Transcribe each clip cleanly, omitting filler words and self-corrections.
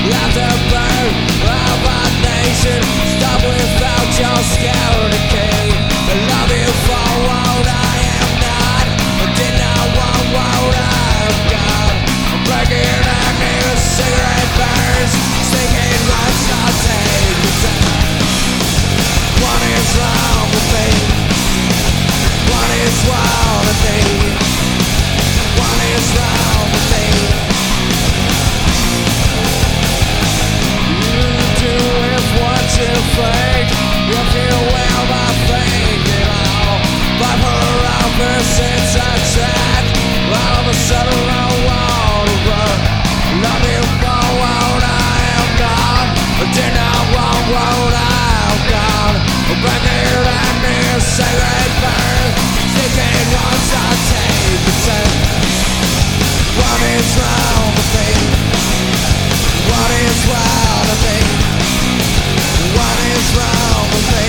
After birth of a nation, stop without your scare decay. I love you for what I am not, but did not want what I've got. I'm breaking out here, cigarette burns, stinking rust, I'll take the time. What is wrong with me? What is wrong with me? What is wrong with me? You do with what you think. If you will not think it all, but for opposites attract. All of a sudden I want to run. Love you for what I am not, but did not want what I've got. Break it and near cigarette burn, sticking once I take the turn. What is wrong with me? What is wrong with me? What is wrong with me?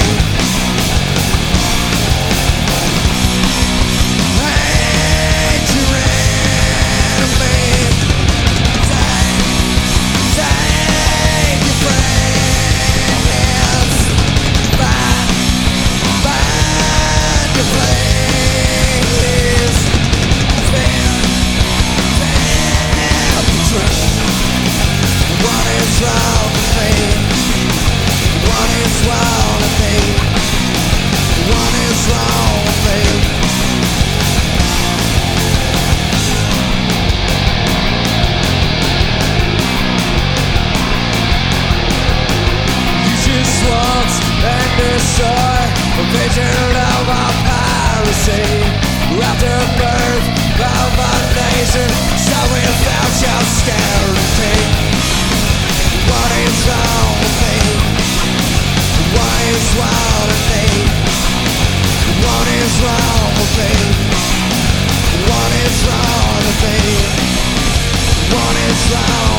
Hate your enemy. Take your friends. Find your place. Feel the truth. What is wrong with me? What is wrong with me? What is wrong with me? You just want and destroy a vision of our piracy. After birth of a nation, so without your scarcity. What is wrong with me? What is wrong with me? What is wrong with me? What is wrong with me? What is wrong?